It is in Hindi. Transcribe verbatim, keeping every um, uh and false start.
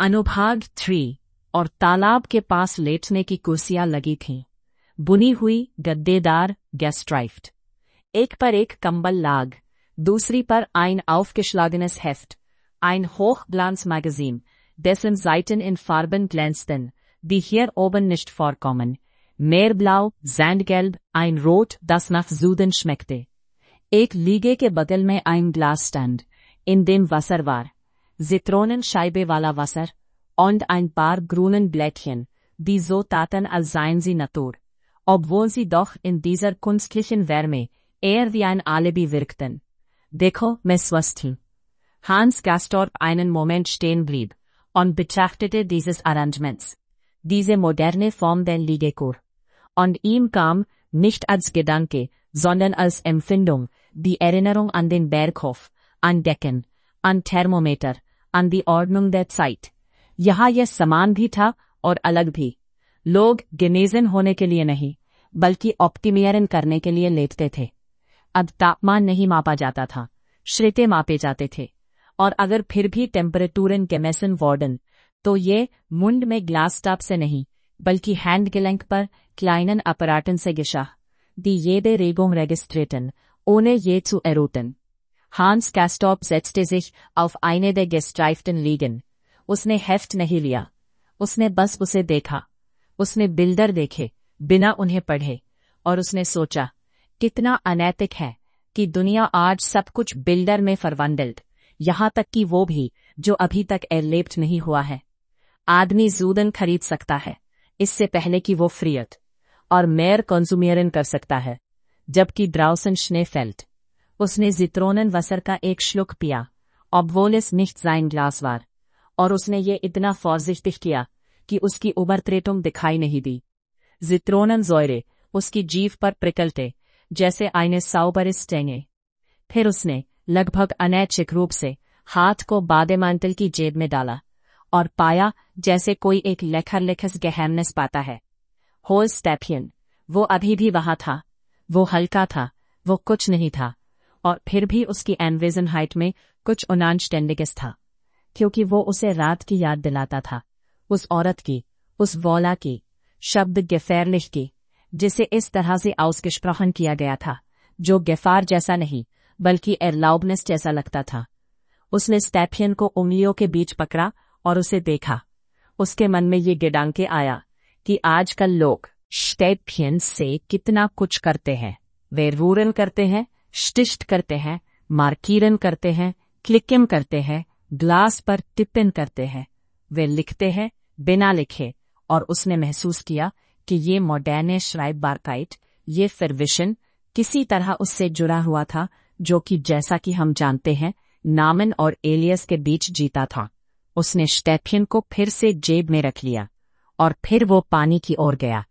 अनुभाग थ्री और तालाब के पास लेटने की कुर्सियां लगी थीं, बुनी हुई गद्देदार गेस्ट्राइफ्ट, एक पर एक कंबल लाग, दूसरी पर ein aufgeschlagenes Heft, ein Hochglanzmagazin, dessen Seiten in Farben glänzten, die hier oben nicht vorkommen, Meerblau, Sandgelb, ein Rot, das nach Süden schmeckte. एक लीगे के बगल में ein Glasstand, in dem Wasser war, Zitronenscheibe वाला Wasser, und ein paar grünen Blättchen, die so taten als seien sie Natur, obwohl sie doch in dieser künstlichen Wärme eher wie ein Alibi wirkten. Dekho, मैं स्वस्थ हूँ. Hans Gastorp einen Moment stehen blieb und betrachtete dieses Arrangements, diese moderne Form der Liegekur. Und ihm kam, nicht als Gedanke, sondern als Empfindung, die Erinnerung an den Berghof, an Decken, an Thermometer, an die Ordnung der Zeit. यहाँ यह समान भी था और अलग भी. लोग गेनेजन होने के लिए नहीं, बल्कि ऑप्टिमियरन करने के लिए लेटते थे. अब तापमान नहीं मापा जाता था, श्रिते मापे जाते थे. और अगर फिर भी टेम्परेटूरन गेमेसन वार्डन, तो ये मुंड में ग्लास टॉप से नहीं, बल्कि हैंड गेलेंक पर क्लाइनन अपराटन से गिशा. दी येदे रेगोंग रेगिस्ट्रेटन, ohne je zu erröten. Hans Castorp setzte sich auf eine der gestreiften Liegen. उसने हेफ्ट नहीं लिया, उसने बस उसे देखा. उसने बिल्डर देखे, बिना उन्हें पढ़े, और उसने सोचा, कितना अनैतिक है कि दुनिया आज सब कुछ बिल्डर में फरवंडल्ड, यहाँ तक कि वो भी, जो अभी तक एयरलेप्ट नहीं हुआ है. आदमी जूदन खरीद सकता है, इससे पहले कि वो फ्रियत, और मेयर कंज्यूमियरन कर सकता है, जबकि ड्राउसन श्नेफेल्ट. उसने जित्रोनन वसर का एक श्लुक पिया, obwohl es nicht sein Glas war, और उसने ये इतना फॉर्जिफ्टिक किया कि उसकी उबरत्रेटुम दिखाई नहीं दी. जित्रोनन ज़ोयरे उसकी जीभ पर प्रिकलते, जैसे आईने साउबरिस टेंगे. फिर उसने लगभग अनैच्छिक रूप से हाथ को बादेमांतल की जेब में डाला और पाया जैसे कोई एक लेखर लेखस गहमनेस पाता है. होल स्टैपियन, वो अभी भी वहां था. वो हल्का था, वो कुछ नहीं था, और फिर भी उसकी एनवेजन हाइट में कुछ उनांश टेंडिगस था, क्योंकि वो उसे रात की याद दिलाता था, उस औरत की, उस वोला की, शब्द गेफेरलिश की, जिसे इस तरह से आउस्gesprochen किया गया था, जो गेफार जैसा नहीं, बल्कि एरलाउबनेस जैसा लगता था. उसने स्टैपियन को उंगलियों के बीच पकड़ा और उसे देखा. उसके मन में ये गेडांके आया कि आजकल लोग स्टैपियन से कितना कुछ करते हैं. वे रूरन करते हैं, स्टिश्ट करते हैं, मार्कीरन करते हैं, क्लिकिम करते हैं, ग्लास पर टिपिन करते हैं. वे लिखते हैं, बिना लिखे, और उसने महसूस किया कि ये मॉडर्न श्राइबबारकाइट, ये फिरविशन, किसी तरह उससे जुड़ा हुआ था, जो कि जैसा कि हम जानते हैं, नामन और एलियस के बीच जीता था. उसने स्टैपियन को फिर से जेब में रख लिया, और फिर वो पानी की ओर गया.